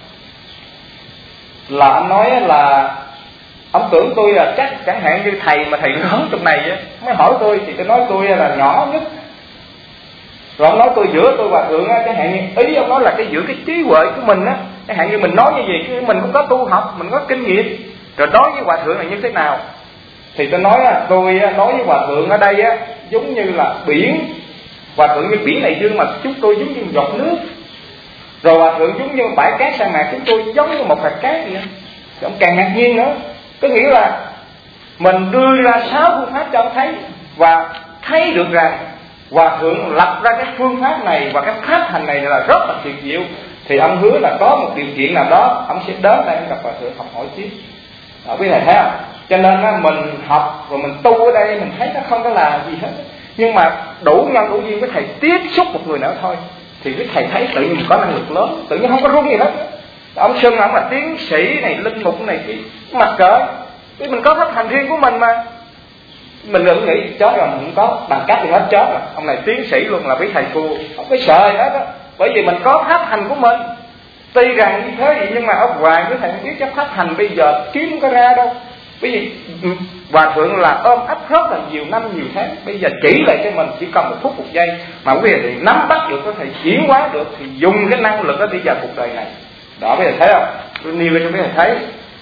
A: là ông nói là ông tưởng tôi là chắc chẳng hạn như thầy mà thầy lớn trong này á, mới hỏi tôi thì tôi nói tôi là nhỏ nhất. Rồi ông nói tôi giữa tôi hòa thượng á, chẳng hạn như ý ông nói là cái giữa cái trí huệ của mình á, chẳng hạn như mình nói như vậy chứ mình cũng có tu học, mình có kinh nghiệm, rồi nói với hòa thượng là như thế nào. Thì tôi nói á, tôi nói với hòa thượng ở đây á giống như là biển, hòa thượng như biển này dương mà chúng tôi giống như giọt nước, rồi hòa thượng giống như bãi cát sa mạc, chúng tôi giống như một hạt cát vậy. Thì ông càng ngạc nhiên nữa, có nghĩa là mình đưa ra sáu phương pháp cho ông thấy, và thấy được rằng hòa thượng lập ra cái phương pháp này và cái pháp hành này là rất là tuyệt diệu. Thì ông hứa là có một điều kiện nào đó ông sẽ đến đây gặp hòa thượng học hỏi tiếp. Đó, quý thầy thấy không? Cho nên á, mình học rồi mình tu ở đây mình thấy nó không có là gì hết, nhưng mà đủ nhân đủ duyên với thầy tiếp xúc một người nào thôi thì quý thầy thấy tự nhiên có năng lực lớn, tự nhiên không có rung gì hết. Ông xưng ông là tiến sĩ này, linh mục này, cái mặc cỡ vì mình có pháp hành riêng của mình mà. Mình đừng nghĩ chết rồi mình không có bằng cách thì hết chết rồi, ông này tiến sĩ luôn là quý thầy thua, không phải sợ gì hết á, bởi vì mình có pháp hành của mình. Tuy rằng như thế gì nhưng mà ở ngoài quý thầy không biết chắc pháp hành bây giờ kiếm không có ra đâu. Bởi vì hòa thượng là ôm ấp rất là nhiều năm nhiều tháng, bây giờ chỉ lại cho mình chỉ cần một phút một giây mà quý vị thì nắm bắt được, có thể chuyển hóa được, thì dùng cái năng lực đó đi vào cuộc đời này. Đó, quý vị thấy không? Tôi nêu lên cho quý vị thấy.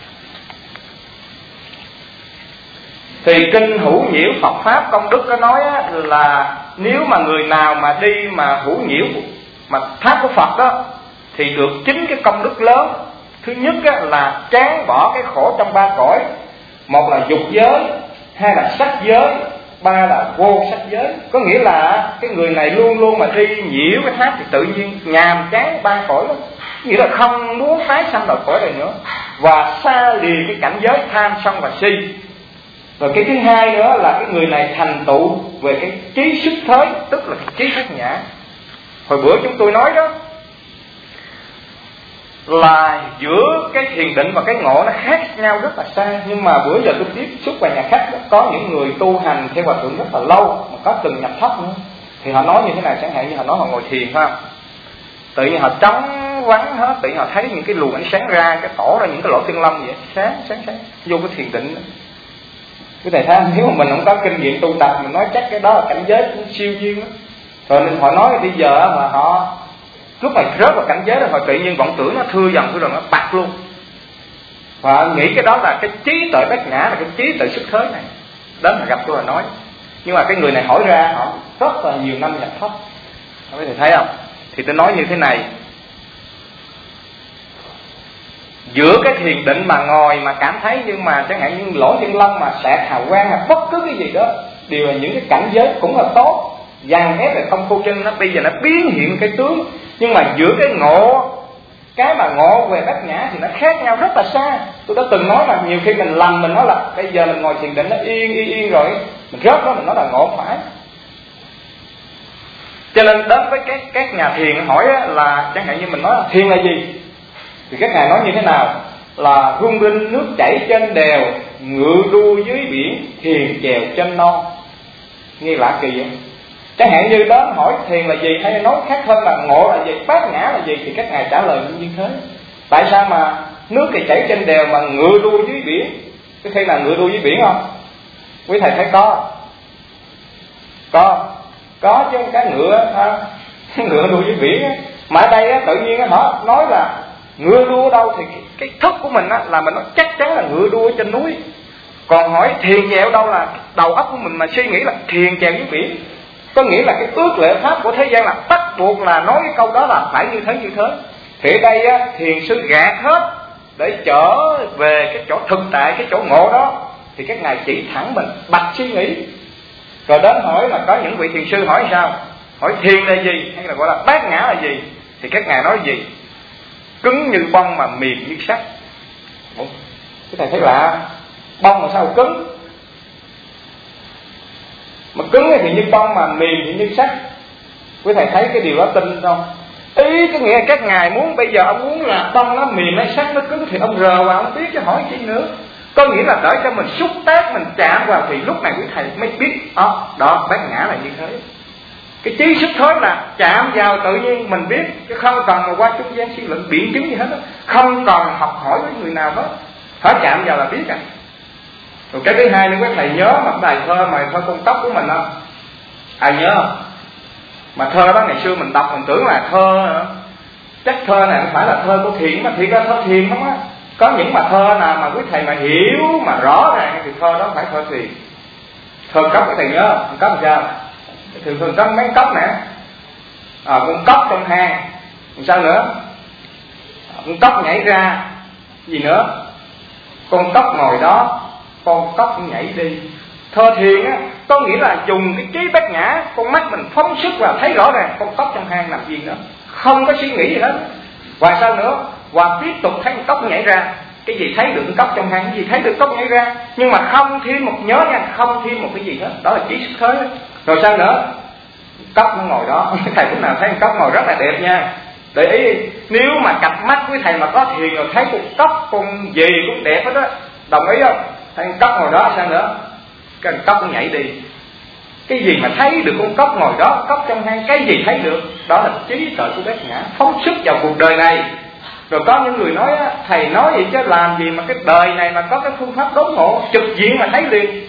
A: Thì kinh Hữu Nhiễu Phật Pháp Công Đức có nói á, là nếu mà người nào mà đi mà hữu nhiễu mà tháp của Phật đó thì được chính cái công đức lớn. Thứ nhất á, là tráng bỏ cái khổ trong ba cõi, một là dục giới, hai là sắc giới, ba là vô sắc giới. Có nghĩa là cái người này luôn luôn mà đi nhiễu cái tháp thì tự nhiên nhàm chán ba cõi lắm, nghĩa là không muốn tái sanh vào cõi này nữa, và xa lìa cái cảnh giới tham sân và si. Rồi cái thứ hai nữa là cái người này thành tựu về cái trí xuất thới, tức là cái trí bát nhã. Hồi bữa chúng tôi nói đó là giữa cái thiền định và cái ngộ nó khác nhau rất là xa. Nhưng mà bữa giờ tôi tiếp xúc vào nhà khách đó, có những người tu hành theo hòa thượng rất là lâu mà có từng nhập thất nữa, thì họ nói như thế này, chẳng hạn như họ nói họ ngồi thiền ha, tự nhiên họ trống vắng hết, tự nhiên họ thấy những cái luồng ánh sáng ra, cái tỏ ra những cái lỗ chân lông vậy, sáng sáng sáng vô cái thiền định đó. Cái thầy thấy nếu mà mình không có kinh nghiệm tu tập, mình nói chắc cái đó là cảnh giới cũng siêu nhiên đó. Rồi nên họ nói bây giờ mà họ lúc mà rớt vào cảnh giới rồi, họ tự nhiên vọng tưởng nó thưa dần thưa dần nó bạc luôn. Và nghĩ cái đó là cái trí tuệ bát nhã, là cái trí tuệ xuất thới này. Đến mà gặp tôi là nói. Nhưng mà cái người này hỏi ra họ rất là nhiều năm nhập thất. Các thầy thấy không? Thì tôi nói như thế này, giữa cái thiền định mà ngồi mà cảm thấy nhưng mà chẳng hạn như lỗ chân lông mà xẹt hào quang hay bất cứ cái gì đó đều là những cái cảnh giới cũng là tốt, dàn ép về công phu chân nó bây giờ nó biến hiện cái tướng. Nhưng mà giữa cái ngộ, cái mà ngộ về bát nhã thì nó khác nhau rất là xa. Tôi đã từng nói là nhiều khi mình lầm, mình nói là bây giờ mình ngồi thiền định nó yên yên yên rồi mình rớt đó mình nói là ngộ phải. Cho nên đến với các các nhà thiền hỏi là chẳng hạn như mình nói là thiền là gì, thì các ngài nói như thế nào, là rung rinh nước chảy trên đèo, ngự đu dưới biển, thiền chèo trên non. Nghe lạ kỳ vậy. Chẳng hạn như đó hỏi thiền là gì, hay nói khác hơn là ngộ là gì, bát nhã là gì, thì các ngài trả lời như thế. Tại sao mà nước thì chảy trên đèo mà ngựa đua dưới biển. Cái khi nào ngựa đua dưới biển không? Quý thầy thấy có. Có. Có chứ cái ngựa ha. Ngựa đua dưới biển á. Mà ở đây á, tự nhiên á, họ nói là ngựa đua ở đâu thì cái, cái thức của mình á, là mình nói chắc chắn là ngựa đua trên núi. Còn hỏi thiền chèo đâu là đầu óc của mình mà suy nghĩ là thiền chèo dưới biển. Có nghĩa là cái ước lệ pháp của thế gian là bắt buộc là nói cái câu đó là phải như thế như thế. Thì ở đây á, thiền sư gạt hết để trở về cái chỗ thực tại, cái chỗ ngộ đó. Thì các ngài chỉ thẳng mình, bạch suy nghĩ. Rồi đến hỏi là có những vị thiền sư hỏi sao? Hỏi thiền là gì? Hay là gọi là bát nhã là gì? Thì các ngài nói gì? Cứng như bông mà mềm như sắt. Ủa, cái thầy thấy lạ. Bông mà sao cứng? Mà cứng thì như bông mà mềm thì như sắt. Quý thầy thấy cái điều đó tin không? Ý cái nghĩa các ngài muốn bây giờ ông muốn là bông nó mềm hay sắt nó cứng thì ông rờ vào ông biết chứ hỏi chi nữa. Có nghĩa là đợi cho mình xúc tác, mình chạm vào thì lúc này quý thầy mới biết đó, đó bát nhã là như thế. Cái trí xuất thối là chạm vào tự nhiên mình biết, chứ không cần mà qua trung gian suy luận biện chứng gì hết đó. Không cần học hỏi với người nào hết, phải chạm vào là biết à. Rồi cái thứ hai nữa quý thầy nhớ một bài thơ mà thơ Con Cóc của mình không? Ai nhớ không? Mà thơ đó ngày xưa mình đọc mình tưởng là thơ nữa. Chắc thơ này không phải là thơ của Thiền, mà thiệt ra thơ Thiền không á. Có những mà thơ nào mà quý thầy mà hiểu mà rõ ràng thì thơ đó phải thơ Thiền. Thơ Cóc quý thầy nhớ không? Con Cóc làm sao? Thường thường có mấy cốc nè. À, con cóc trong hang. Sao nữa? À, con cóc nhảy ra. Gì nữa? Con cóc ngồi đó, con cóc nhảy đi. Thơ Thiền á, có nghĩa là dùng cái trí bát nhã, con mắt mình phóng xuất vào thấy rõ ràng con cóc trong hang làm gì nữa, không có suy nghĩ gì hết. Và sao nữa? Và tiếp tục thấy con cóc nhảy ra. Cái gì thấy được con cóc trong hang, cái gì thấy được cóc nhảy ra, nhưng mà không thêm một nhớ nha, không thêm một cái gì hết. Đó là trí xuất thế. Rồi sao nữa? Cóc nó ngồi đó. Thầy cũng nào thấy con cóc ngồi rất là đẹp nha. Để ý, nếu mà cặp mắt với thầy mà có thiền rồi thấy con cóc, con gì cũng đẹp hết đó. Đồng ý không? Thấy con cóc ngồi đó sao nữa? Cái con cóc nó nhảy đi. Cái gì mà thấy được con cóc ngồi đó, cóc trong hang, cái gì thấy được? Đó là trí tuệ của bát nhã, phóng xuất vào cuộc đời này. Rồi có những người nói á, thầy nói vậy chứ làm gì mà cái đời này mà có cái phương pháp đốn ngộ trực diện mà thấy liền.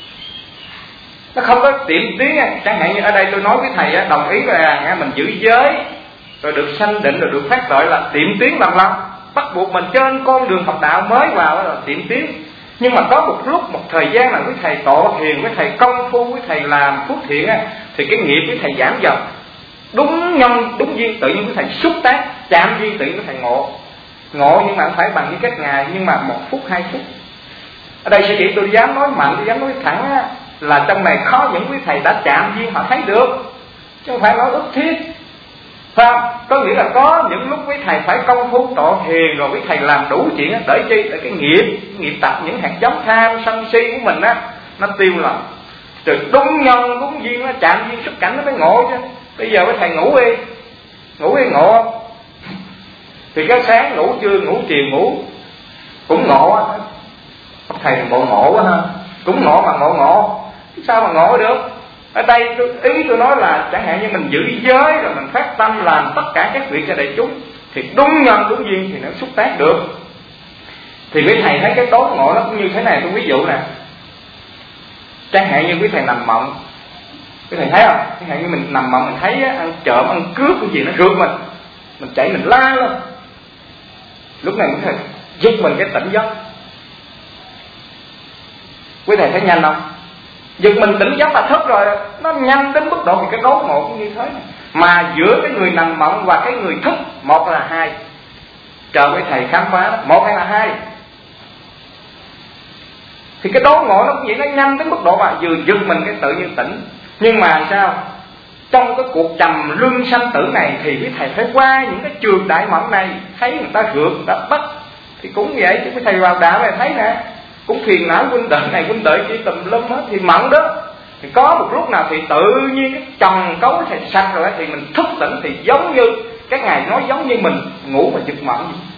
A: Nó không có tiệm tiến nha. Chẳng hạn như ở đây tôi nói với thầy á, đồng ý là mình giữ giới rồi được sanh định rồi được phát tội là tiệm tiến lần lần, bắt buộc mình trên con đường học đạo mới vào là tiệm tiến. Nhưng mà có một lúc một thời gian là quý thầy tọa thiền, quý thầy công phu, quý thầy làm phước thiện á, thì cái nghiệp quý thầy giảm dần. Đúng nhân đúng duyên tự nhiên quý thầy xúc tác, chạm duyên tự nhiên quý thầy ngộ. Ngộ nhưng mà không phải bằng như các ngài, nhưng mà một phút hai phút. Ở đây sẽ chỉ tôi dám nói mạnh, tôi dám nói thẳng á, là trong này có những quý thầy đã chạm duyên họ thấy được, chứ không phải nói ức thiết. Phải không? Có nghĩa là có những lúc quý thầy phải công phu tọa thiền rồi quý thầy làm đủ chuyện á, để chi? Để cái nghiệp, nghiệp tập những hạt giống tham sân si của mình á, nó tiêu lòng. Rồi đúng nhân đúng duyên nó chạm duyên xuất cảnh nó mới ngộ chứ. Bây giờ quý thầy ngủ đi, ngủ đi ngộ không? Thì cái sáng ngủ trưa ngủ chiều ngủ cũng ngộ á. Thầy bộ ngộ quá ha, cũng ngộ mà ngộ ngộ, sao mà ngộ được? Ở đây tôi, ý tôi nói là chẳng hạn như mình giữ giới rồi mình phát tâm làm tất cả các việc cho đại chúng, thì đúng nhân đúng duyên thì nó xúc tác được. Thì quý thầy thấy cái đốn ngộ nó cũng như thế này. Tôi ví dụ nè, chẳng hạn như quý thầy nằm mộng, quý thầy thấy không? Chẳng hạn như mình nằm mộng mình thấy á, ăn trộm ăn cướp cái gì nó rượt mình, mình chạy mình la lên. Lúc này quý thầy giúp mình cái tỉnh giấc. Quý thầy thấy nhanh không? Giật mình tỉnh giấc là thức rồi, nó nhanh đến mức độ thì cái đốn ngộ cũng như thế này. Mà giữa cái người nằm mộng và cái người thức, một là hai. Chờ với thầy khám phá đó, một hay là hai. Thì cái đốn ngộ nó cũng vậy, nó nhanh đến mức độ mà vừa giật mình cái tự nhiên tỉnh. Nhưng mà sao? Trong cái cuộc trầm luân sanh tử này thì quý thầy phải qua những cái trường đại mộng này, thấy người ta rượt, người ta bắt. Thì cũng vậy, chứ quý thầy vào đạo này thấy nè, cũng phiền não huynh đệ này huynh đệ kia tùm lum hết, thì mộng đó. Thì có một lúc nào thì tự nhiên cái trần cấu thầy sạch rồi thì mình thức tỉnh, thì giống như các ngài nói giống như mình ngủ mà giật mộng vậy.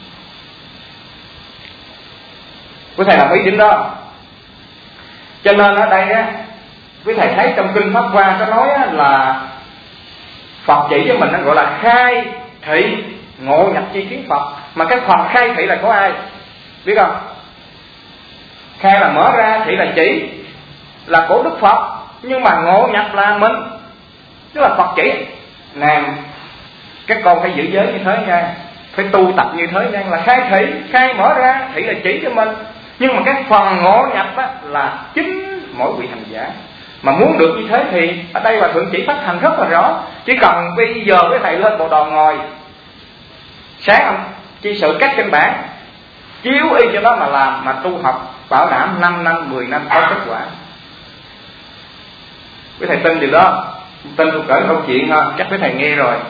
A: Quý thầy làm ý điểm đó. Cho nên ở đây á, quý thầy thấy trong kinh Pháp Hoa có nói á, là Phật chỉ cho mình nó gọi là khai thị ngộ nhập chi kiến Phật. Mà cái phần khai thị là của ai biết không? Khai là mở ra, thị là chỉ, là của Đức Phật. Nhưng mà ngộ nhập là mình, tức là Phật chỉ nè, các con phải giữ giới như thế nha, phải tu tập như thế nha, là khai thị, khai mở ra, thị là chỉ cho mình. Nhưng mà cái phần ngộ nhập á, là chính mỗi vị hành giả. Mà muốn được như thế thì ở đây Hòa Thượng chỉ phát hành rất là rõ. Chỉ cần bây giờ với thầy lên bộ đoàn ngồi, sáng ông chi sự cách trên bảng, chiếu y cho nó mà làm, mà tu học bảo đảm năm năm, mười năm có kết quả. Quý thầy tin điều đó. Tin tôi kể câu chuyện ha, chắc quý thầy nghe rồi.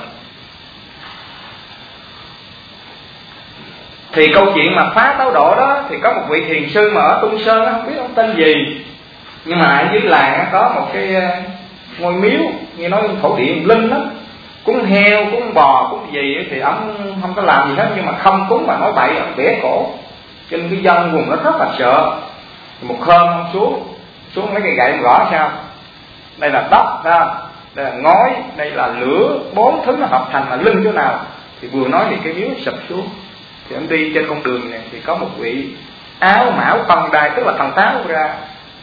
A: Thì câu chuyện mà phá táo độ đó, thì có một vị thiền sư mà ở Tung Sơn đó, không biết ông tên gì, nhưng mà ở dưới làng có một cái ngôi miếu, nghe nói thổ địa linh đó, cúng heo, cúng bò, cúng gì thì ông không có làm gì hết, nhưng mà không cúng mà nói bậy, ông bẻ cổ. Cho nên cái dân vùng nó rất là sợ. Một hôm ông xuống, xuống mấy cây gậy ông gõ sao? Đây là đất, ha, đây là ngói, đây là lửa, bốn thứ nó hợp thành mà linh chỗ nào? Thì vừa nói thì cái miếu sụp xuống. Thì ông đi trên con đường này thì có một vị áo mão tần đài, tức là thần táo ra,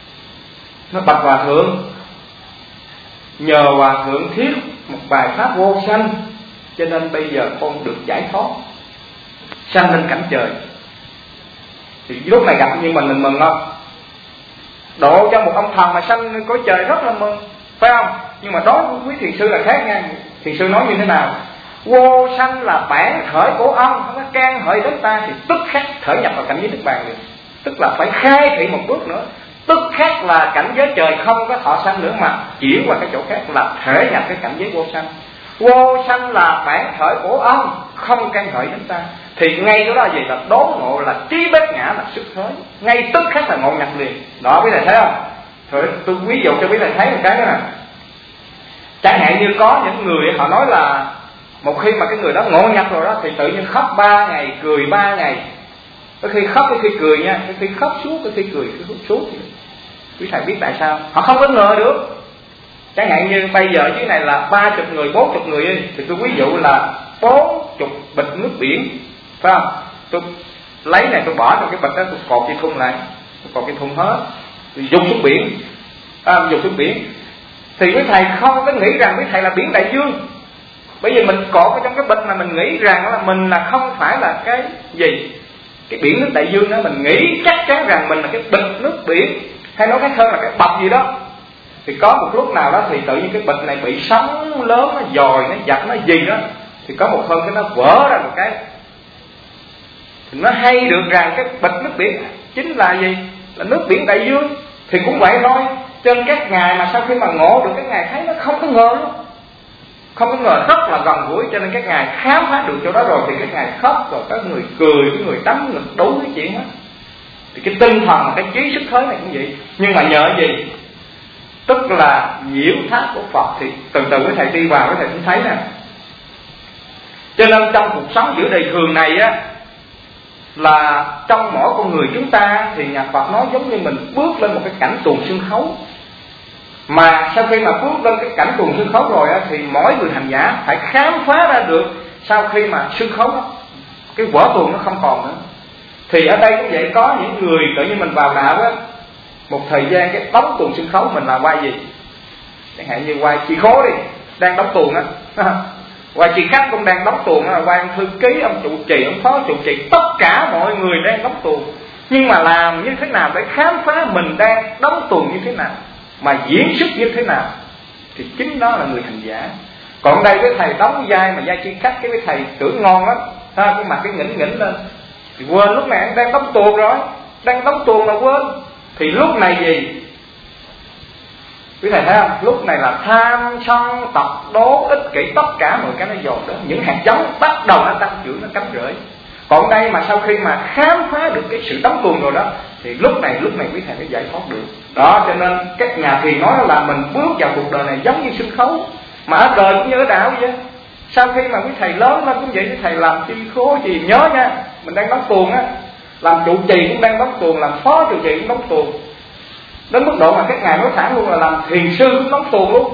A: nó bạch Hòa Thượng, nhờ Hòa Thượng thuyết một bài pháp vô sanh, cho nên bây giờ con được giải thoát, sanh lên cảnh trời. Thì lúc này gặp như mình mình mừng không? Độ cho một ông thần mà sanh lên cõi trời rất là mừng, phải không? Nhưng mà đối với quý thiền sư là khác nha. Thiền sư nói như thế nào? Vô sanh là bản khởi của ông, không có can hợi đến ta, thì tức khắc khởi nhập vào cảnh giới Niết Bàn liền. Tức là phải khai thị một bước nữa, tức khắc là cảnh giới trời không có thọ sanh nữa, mà chuyển qua cái chỗ khác là thể nhập cái cảnh giới vô sanh. Vô sanh là bản khởi của ông, không can hợi đến ta. Thì ngay đó là gì? Là đốn ngộ, là trí bát nhã, là xuất thế. Ngay tức khắc là ngộ nhập liền. Đó quý thầy thấy không? Thôi tôi ví dụ cho quý thầy thấy một cái đó nè. Chẳng hạn như có những người họ nói là một khi mà cái người đó ngộ nhập rồi đó thì tự nhiên khóc ba ngày, cười ba ngày. Có khi khóc, có khi cười nha, có khi khóc suốt, có khi cười suốt. Quý thầy biết tại sao? Họ không có ngờ được. Chẳng hạn như bây giờ dưới này là ba chục người, bốn chục người đi, thì tôi ví dụ là bốn chục bịch nước biển, phải không? Tôi lấy này tôi bỏ trong cái bịch đó, tôi cột cái thùng lại, tôi cột cái thùng hết, tôi dục xuống biển, à, dục xuống biển. Thì quý thầy không có nghĩ rằng quý thầy là biển đại dương. Bởi vì mình cột ở trong cái bịch mà mình nghĩ rằng là mình là không phải là cái gì, cái biển nước đại dương đó, mình nghĩ chắc chắn rằng mình là cái bịch nước biển, hay nói khác hơn là cái bọc gì đó. Thì có một lúc nào đó thì tự nhiên cái bịch này bị sóng lớn, nó dòi, nó giật, nó gì đó, thì có một hôm cái nó vỡ ra một cái, thì nó hay được rằng cái bịch nước biển chính là gì? Là nước biển đại dương. Thì cũng vậy thôi. Trên các ngài mà sau khi mà ngộ được, các ngài thấy nó không có ngờ luôn, không có ngờ, rất là gần gũi, cho nên các ngài khám phá được chỗ đó rồi thì các ngài khóc, rồi các người cười, các người đấm ngực đủ cái chuyện đó. Thì cái tinh thần, cái trí sức thế này cũng vậy. Nhưng mà nhờ gì? Tức là nhiễu tháp của Phật. Thì từ từ với thầy đi vào, với thầy cũng thấy nè. Cho nên trong cuộc sống giữa đời thường này á, là trong mỗi con người chúng ta thì nhà Phật nói giống như mình bước lên một cái cảnh tuồng sân khấu. Mà sau khi mà bước lên cái cảnh tuồng sân khấu rồi á, thì mỗi người hành giả phải khám phá ra được sau khi mà sân khấu đó, cái vở tuồng nó không còn nữa. Thì ở đây cũng vậy, có những người tự nhiên mình vào đạo á, một thời gian cái đóng tuồng sân khấu mình là vai gì? Chẳng hạn như vai chị Khố đi, đang đóng tuồng á, vai chị Khách cũng đang đóng tuồng, là vai ông thư ký, ông trụ trì, ông phó trụ trì, tất cả mọi người đang đóng tuồng. Nhưng mà làm như thế nào để khám phá mình đang đóng tuồng như thế nào, mà diễn xuất như thế nào, thì chính đó là người hành giả. Còn đây với thầy đóng vai mà vai chị Khách, cái với thầy tưởng ngon lắm, ha, cái mặt cái nghỉnh nghỉnh lên, thì quên lúc này đang đóng tuồng rồi, đang đóng tuồng mà quên. Thì lúc này gì? Quý thầy thấy không? Lúc này là tham sân tập đố ích kỷ, tất cả mọi cái nó dồn đến, những hạt giống bắt đầu nó tăng trưởng, nó cắm rễ. Còn đây mà sau khi mà khám phá được cái sự đóng tuồng rồi đó, thì lúc này lúc này quý thầy mới giải thoát được. Đó, cho nên các nhà thiền nói là mình bước vào cuộc đời này giống như sân khấu, mà ở đời cũng như ở đạo vậy. Sau khi mà quý thầy lớn lên cũng vậy, quý thầy làm chi khố gì nhớ nha, mình đang đóng tuồng á, làm trụ trì cũng đang đóng tuồng, làm phó trụ trì cũng đóng tuồng. Đến mức độ mà các ngài nói thẳng luôn là làm thiền sư cũng đóng tuồng luôn.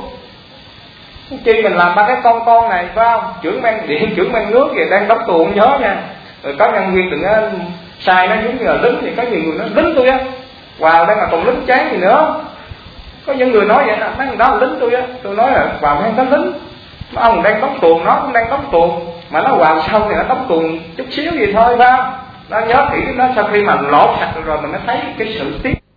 A: Chi mình làm ba cái con con này, phải không? Trưởng ban điện, trưởng ban nước gì đang đóng tuồng nhớ nha. Rồi có nhân viên đừng có sai nó giống như là lính, thì có nhiều người nói lính tôi á, vào đây mà còn lính chán gì nữa. Có những người nói vậy, nói người đó là lính tôi á. Tôi nói là vào hay có lính, ông đang đóng tuồng, nó cũng đang đóng tuồng, mà nó vào sau thì nó đóng tuồng chút xíu gì thôi, phải không? Nó nhớ kỹ nó, sau khi mà lột sạch rồi mình mới thấy cái sự tiếc.